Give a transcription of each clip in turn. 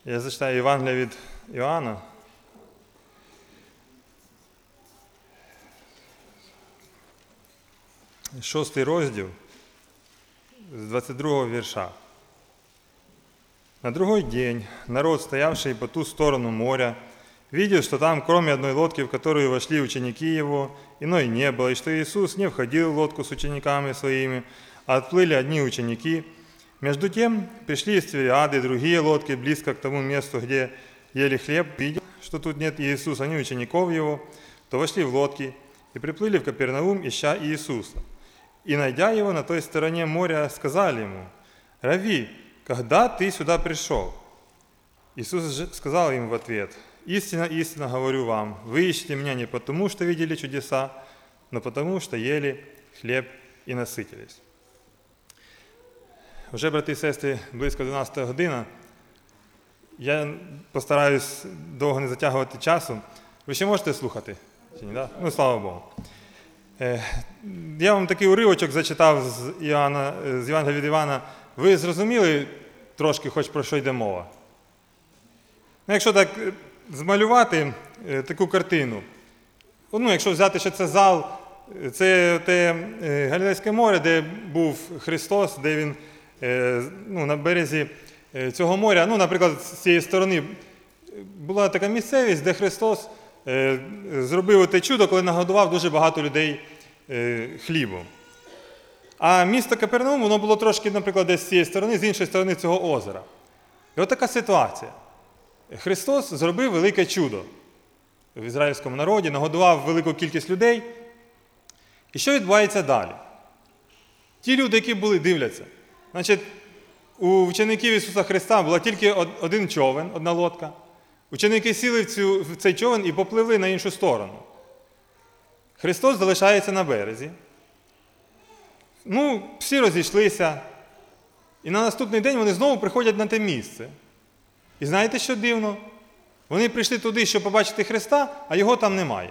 Я зачитаю Євангелія від Іоанна. Шостий розділ, з 22 вірша. На другой день народ, стоявший по ту сторону моря, видел, что там, кроме одной лодки, в которую вошли ученики его, иной не было, и что Иисус не входил в лодку с учениками своими, а отплыли одни ученики. Между тем пришли из Тивериады другие лодки близко к тому месту, где ели хлеб, видя, что тут нет Иисуса, ни учеников его, то вошли в лодки и приплыли в Капернаум, ища Иисуса. И, найдя его на той стороне моря, сказали ему: «Рави, когда ты сюда пришел?» Иисус же сказал им в ответ: «Истинно, истинно говорю вам, вы ищете меня не потому, что видели чудеса, но потому, что ели хлеб и насытились». Вже, брати і сестри, близько 12 година. Я постараюсь довго не затягувати часу. Ви ще можете слухати? Чи ні, да? Ну, слава Богу. Я вам такий уривочок зачитав з Євангелія від Івана. Ви зрозуміли трошки, хоч про що йде мова? Ну, якщо так змалювати таку картину, ну, якщо взяти, що це зал, це те Галілейське море, де був Христос, де Він на березі цього моря, наприклад, з цієї сторони була така місцевість, де Христос зробив те чудо, коли нагодував дуже багато людей хлібом. А місто Капернаум, воно було трошки, наприклад, десь з цієї сторони, з іншої сторони цього озера. І от така ситуація. Христос зробив велике чудо в ізраїльському народі, нагодував велику кількість людей. І що відбувається далі? Ті люди, які були, дивляться. Значить, у учеників Ісуса Христа була тільки один човен, одна лодка. Ученики сіли в цей човен і попливли на іншу сторону. Христос залишається на березі. Всі розійшлися. І на наступний день вони знову приходять на те місце. І знаєте, що дивно? Вони прийшли туди, щоб побачити Христа, а його там немає.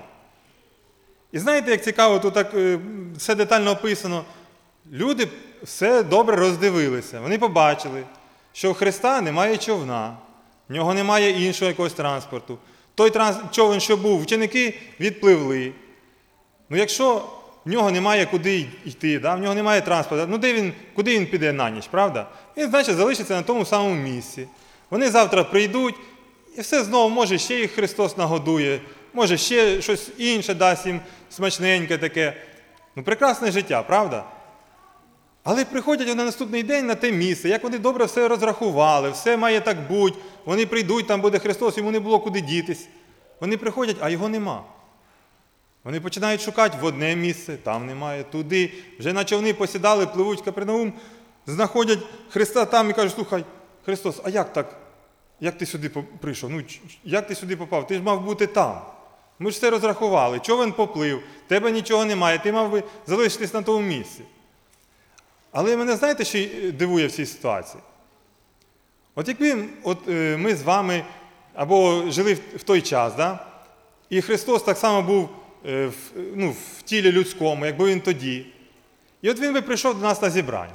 І знаєте, як цікаво, тут так все детально описано. Люди все добре роздивилися. Вони побачили, що у Христа немає човна, в нього немає іншого якогось транспорту. Той човен, що був, ученики відпливли. Якщо в нього немає куди йти, в нього немає транспорту, куди він піде на ніч, правда? Він, значить, залишиться на тому самому місці. Вони завтра прийдуть, і все знову, може, ще їх Христос нагодує, може, ще щось інше дасть їм смачненьке таке. Прекрасне життя, правда? Але приходять вони на наступний день на те місце, як вони добре все розрахували, все має так бути, вони прийдуть, там буде Христос, йому не було куди дітись. Вони приходять, а його нема. Вони починають шукати в одне місце, там немає, туди. Вже на човни посідали, пливуть в Капернаум, знаходять Христа там і кажуть: «Слухай, Христос, а як так? Як ти сюди прийшов? Як ти сюди попав? Ти ж мав бути там. Ми ж все розрахували, човен поплив, тебе нічого немає, ти мав би залишитись на тому місці». Але мене, знаєте, що дивує в цій ситуації? От якби ми з вами або жили в той час, і Христос так само був в тілі людському, якби Він тоді, і от Він би прийшов до нас на зібрання.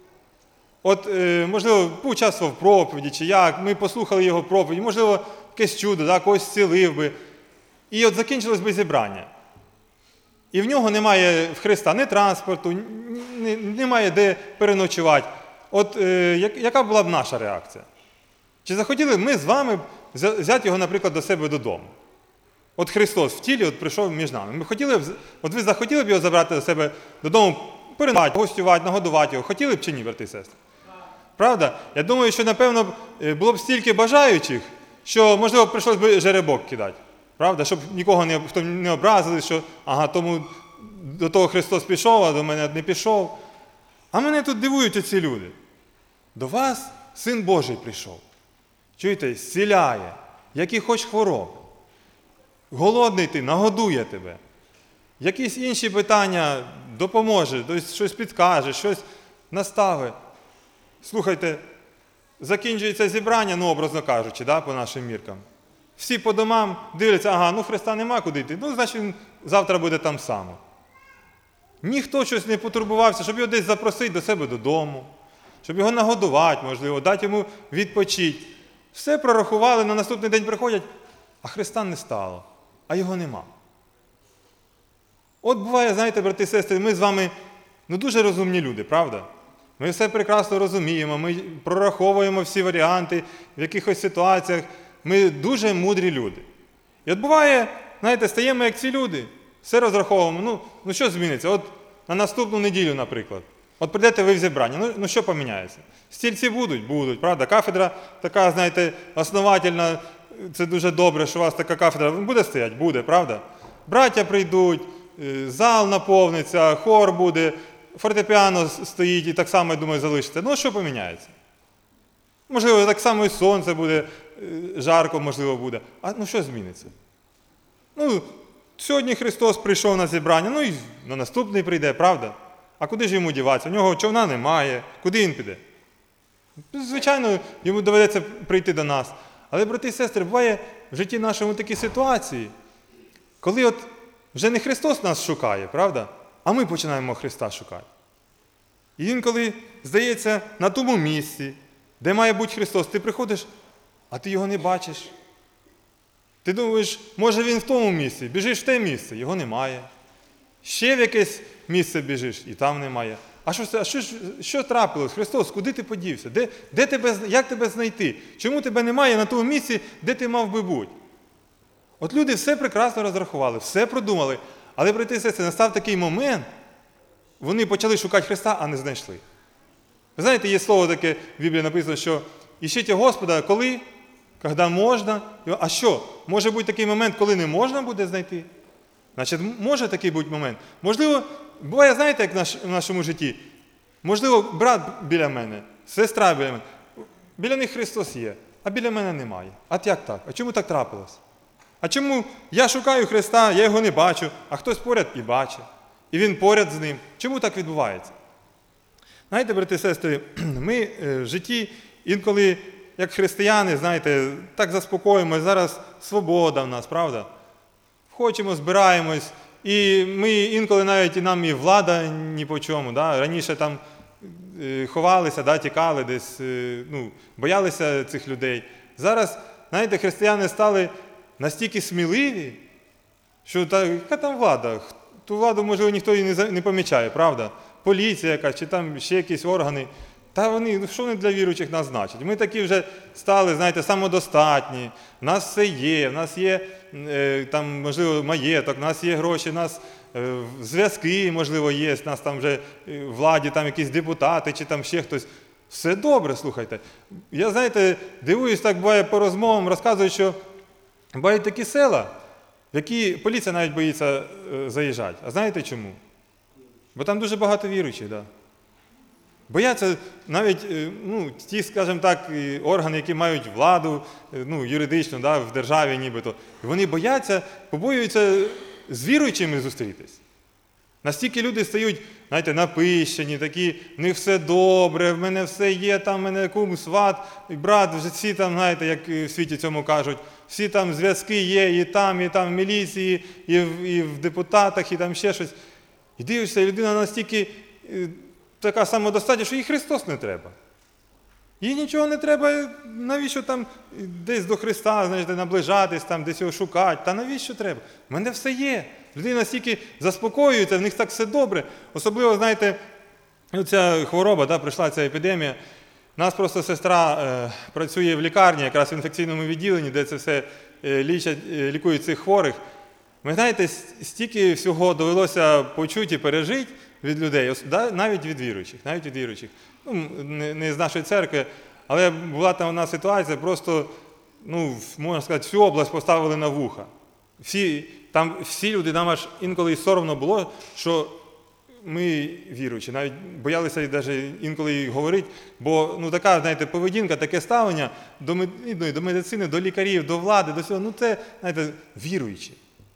Можливо, поучаствував в проповіді, чи як, ми послухали Його проповіді, можливо, якесь чудо, когось зцілив би. І от закінчилось би зібрання. І в нього немає, в Христа, ні транспорту, немає де переночувати. Яка була б наша реакція? Чи захотіли б ми з вами взяти його, наприклад, до себе додому? От Христос в тілі прийшов між нами. Ви захотіли б його забрати до себе додому, переночувати, гостювати, нагодувати його? Хотіли б чи ні, брати і сестри? Правда? Я думаю, що, напевно, було б стільки бажаючих, що, можливо, прийшлось би жеребок кидати. Правда? Щоб нікого не образили, що тому до того Христос пішов, а до мене не пішов. А мене тут дивують оці люди. До вас Син Божий прийшов. Чуєте, зціляє, які хоч хвороби. Голодний ти, нагодує тебе. Якісь інші питання допоможе, щось підкаже, щось наставить. Слухайте, закінчується зібрання, образно кажучи, по нашим міркам. Всі по домам дивляться, Христа нема куди йти, значить Він завтра буде там само. Ніхто щось не потурбувався, щоб його десь запросити до себе додому, щоб його нагодувати, можливо, дати йому відпочити. Все прорахували, на наступний день приходять, а Христа не стало, а його нема. От буває, знаєте, брати і сестри, ми з вами дуже розумні люди, правда? Ми все прекрасно розуміємо, ми прораховуємо всі варіанти в якихось ситуаціях. Ми дуже мудрі люди. І от буває, знаєте, стаємо як ці люди, все розраховуємо. Ну що зміниться? От на наступну неділю, наприклад. От прийдете ви в зібрання, ну що поміняється? Стільці будуть, правда? Кафедра така, знаєте, основательна, це дуже добре, що у вас така кафедра буде стояти? Буде, правда? Браття прийдуть, зал наповниться, хор буде, фортепіано стоїть і так само, я думаю, залишиться. Ну, що поміняється? Можливо, так само і сонце буде, жарко, можливо, буде. А ну що зміниться? Сьогодні Христос прийшов на зібрання, і на наступний прийде, правда? А куди ж йому діватися? У нього човна немає. Куди він піде? Звичайно, йому доведеться прийти до нас. Але, брати і сестри, буває в житті нашому такі ситуації, коли от вже не Христос нас шукає, правда? А ми починаємо Христа шукати. І інколи, здається, на тому місці, де має бути Христос, ти приходиш, а ти його не бачиш. Ти думаєш, може він в тому місці, біжиш в те місце, його немає. Ще в якесь місце біжиш, і там немає. Що трапилось? Христос, куди ти подівся? Як тебе знайти? Чому тебе немає на тому місці, де ти мав би бути? От люди все прекрасно розрахували, все продумали. Але, брати і сестри, настав такий момент, вони почали шукати Христа, а не знайшли. Ви знаєте, є слово таке в Біблії написано, що «Іщите Господа, коли? Когда можна». А що? Може бути такий момент, коли не можна буде знайти? Значить, може такий бути момент. Можливо, буває, знаєте, як в нашому житті? Можливо, брат біля мене, сестра біля мене. Біля них Христос є, а біля мене немає. А як так? А чому так трапилось? А чому я шукаю Христа, я його не бачу, а хтось поряд і бачить. І він поряд з ним. Чому так відбувається? Знаєте, брати і сестри, ми в житті інколи, як християни, знаєте, так заспокоїмося, зараз свобода в нас, правда? Хочемо, збираємось, і ми інколи навіть і нам і влада ні по чому. Да? Раніше там ховалися, да, тікали десь, боялися цих людей. Зараз, знаєте, християни стали настільки сміливі, що яка там влада? Ту владу, можливо, ніхто її не помічає, правда? Поліція якась, чи там ще якісь органи. Та вони, що вони для віруючих нас значать? Ми такі вже стали, знаєте, самодостатні, в нас все є, в нас є, там, можливо, маєток, в нас є гроші, в нас зв'язки, можливо, є, в нас там вже в владі там якісь депутати, чи там ще хтось. Все добре, слухайте. Я, знаєте, дивуюсь, так буває по розмовам, розказують, що бувають такі села, в які поліція навіть боїться заїжджати. А знаєте чому? Бо там дуже багато віруючих, да. Бояться навіть ті, скажімо так, органи, які мають владу, юридичну, да, в державі нібито. І вони бояться, побоюються з віруючими зустрітись. Настільки люди стають, знаєте, напищені, такі, в них все добре, в мене все є, там в мене кум, сват, брат, вже всі там, знаєте, як в світі цьому кажуть, всі там зв'язки є, і там в міліції, і в депутатах, і там ще щось. І дивишся, людина настільки така самодостатня, що їй Христос не треба. Їй нічого не треба, навіщо там десь до Христа, знаєте, наближатись, там, десь його шукати. Та навіщо треба? В мене все є. Людина настільки заспокоюється, в них так все добре. Особливо, знаєте, ця хвороба, да, прийшла ця епідемія. У нас просто сестра працює в лікарні, якраз в інфекційному відділенні, де це все лікують цих хворих. Ви знаєте, стільки всього довелося почути і пережити від людей, навіть від віруючих. Не з нашої церкви, але була там у нас ситуація, просто, можна сказати, всю область поставили на вуха. Всі люди, нам аж інколи і соромно було, що ми віруючі, навіть боялися навіть інколи говорити, бо така, знаєте, поведінка, таке ставлення до медицини, до лікарів, до влади, до всього, це, знаєте, віруючі.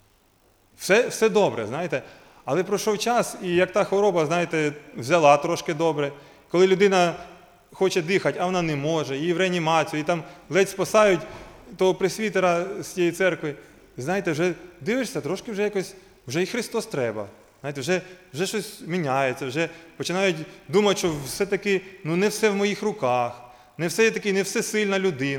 Все добре, знаєте. Але пройшов час, і як та хвороба, знаєте, взяла трошки добре. Коли людина хоче дихати, а вона не може, її в реанімацію, і там ледь спасають того пресвітера з цієї церкви. Знаєте, вже дивишся, трошки вже якось, вже і Христос треба. Знаєте, вже щось міняється, вже починають думати, що все-таки, не все в моїх руках, не все сильна людина.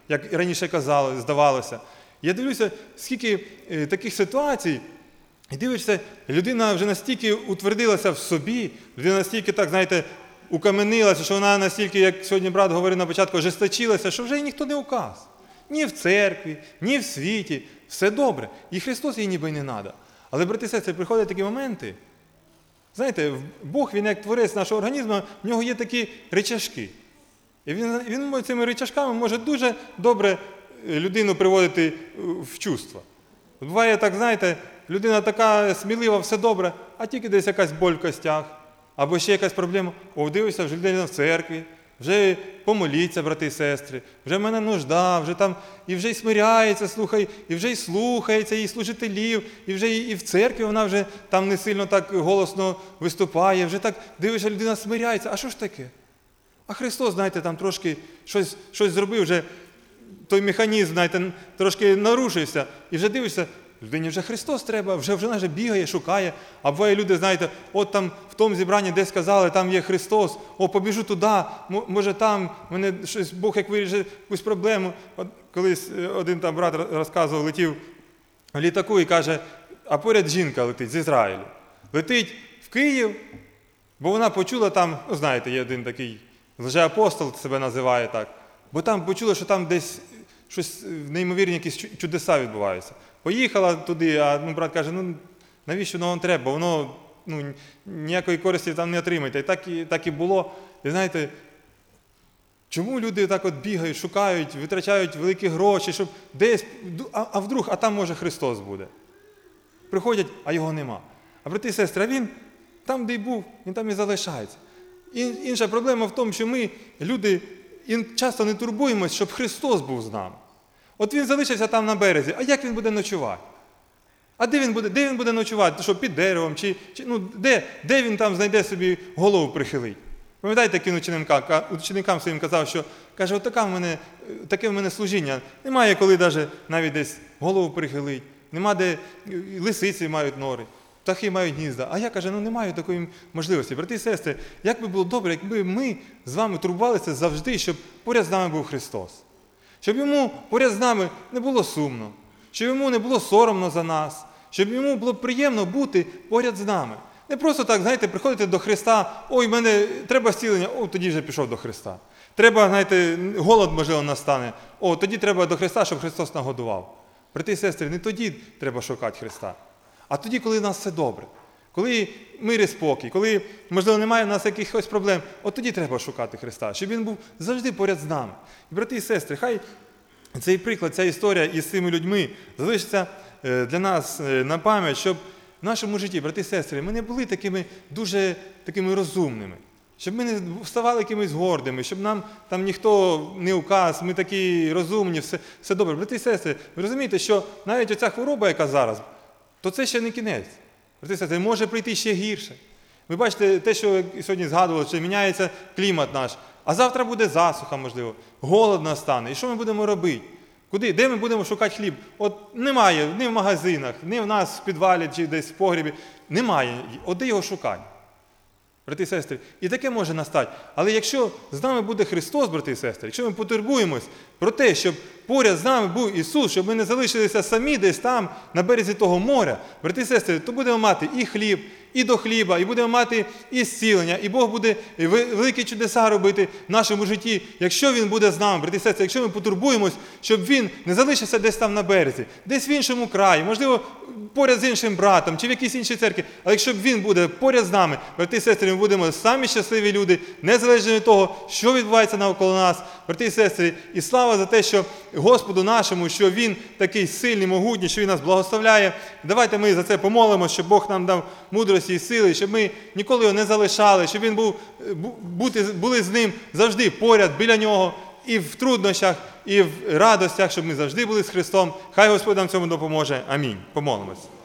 як і раніше казали, здавалося. Я дивлюся, скільки таких ситуацій, і дивишся, людина вже настільки утвердилася в собі, людина настільки, так, знаєте, укаменилася, що вона настільки, як сьогодні брат говорив на початку, ожесточилася, що вже їй ніхто не указ. Ні в церкві, ні в світі. Все добре. І Христос їй ніби й не треба. Але, брати і сестри, приходять такі моменти. Знаєте, Бог, Він як творець нашого організму, в нього є такі ричажки. І він цими ричажками може дуже добре людину приводити в чувство. Буває так, знаєте, людина така смілива, все добре, а тільки десь якась боль в костях, або ще якась проблема. Дивишся, вже людина в церкві, вже помоліться, брати і сестри, вже в мене нужда, вже там, і вже й смиряється, слухай, і вже й слухається, і служителів, і вже і в церкві вона вже там не сильно так голосно виступає, вже так дивишся, людина смиряється. А що ж таке? А Христос, знаєте, там трошки щось зробив, вже той механізм, знаєте, трошки нарушився, і вже дивишся, людині вже Христос треба, вже вона вже бігає, шукає. А буває люди, знаєте, от там в тому зібранні десь сказали, там є Христос, побіжу туди, може там, мене щось, Бог як вирішить якусь проблему. От колись один там брат розказував, летів в літаку і каже, а поряд жінка летить з Ізраїлю. Летить в Київ, бо вона почула там, знаєте, є один такий лжеапостол, себе називає так, бо там почула, що там десь щось неймовірні якісь чудеса відбуваються. Поїхала туди, а брат каже, навіщо воно вам треба, воно ніякої користі там не отримаєте. І так і було. І знаєте, чому люди так от бігають, шукають, витрачають великі гроші, щоб десь, а там може Христос буде. Приходять, а його нема. А брати і сестри, він там, де й був, він там і залишається. Інша проблема в тому, що ми, люди, часто не турбуємось, щоб Христос був з нами. От він залишився там на березі, а як він буде ночувати? А де він буде ночувати? Що, під деревом? Де він там знайде собі голову прихилить? Пам'ятаєте, як він ученикам своїм казав, що, каже, таке в мене служіння. Немає коли навіть десь голову прихилить, нема де лисиці мають нори, птахи мають гнізда. А я, каже, не маю такої можливості. Брати і сестри, як би було добре, якби ми з вами турбувалися завжди, щоб поряд з нами був Христос. Щоб йому поряд з нами не було сумно, щоб йому не було соромно за нас, щоб йому було приємно бути поряд з нами. Не просто так, знаєте, приходити до Христа, мене треба зцілення, тоді вже пішов до Христа. Треба, знаєте, голод, можливо, настане, тоді треба до Христа, щоб Христос нагодував. Брати і сестри, не тоді треба шукати Христа, а тоді, коли в нас все добре. Коли мир і спокій, коли, можливо, немає в нас якихось проблем, тоді треба шукати Христа, щоб Він був завжди поряд з нами. І, брати і сестри, хай цей приклад, ця історія із цими людьми залишиться для нас на пам'ять, щоб в нашому житті, брати і сестри, ми не були дуже такими розумними, щоб ми не ставали якимись гордими, щоб нам там ніхто не указ, ми такі розумні, все добре. Брати і сестри, ви розумієте, що навіть оця хвороба, яка зараз, то це ще не кінець. Брати і сестри, може прийти ще гірше. Ви бачите те, що сьогодні згадували, що міняється клімат наш, а завтра буде засуха, можливо, голод настане. І що ми будемо робити? Де ми будемо шукати хліб? Немає ні в магазинах, ні в нас в підвалі чи десь в погрібі. Немає. Де його шукати? Брати і сестри, і таке може настати. Але якщо з нами буде Христос, брати і сестри, якщо ми потурбуємось про те, щоб поряд з нами був Ісус, щоб ми не залишилися самі десь там, на березі того моря, брати і сестри, то будемо мати і хліб, і до хліба, і будемо мати і зцілення, і Бог буде великі чудеса робити в нашому житті, якщо Він буде з нами, брати і сестри, якщо ми потурбуємось, щоб Він не залишився десь там на березі, десь в іншому краї, можливо, поряд з іншим братом, чи в якійсь іншій церкві, але якщо Він буде поряд з нами, брати і сестри, ми будемо самі щасливі люди, незалежно від того, що відбувається навколо нас, брати і сестри, і слава за те, що Господу нашому, що Він такий сильний, могутній, що Він нас благословляє. Давайте ми за це помолимося, щоб Бог нам дав мудрості і сили, щоб ми ніколи його не залишали, щоб він були з ним завжди поряд, біля нього, і в труднощах, і в радостях, щоб ми завжди були з Христом. Хай Господь нам цьому допоможе. Амінь. Помолимось.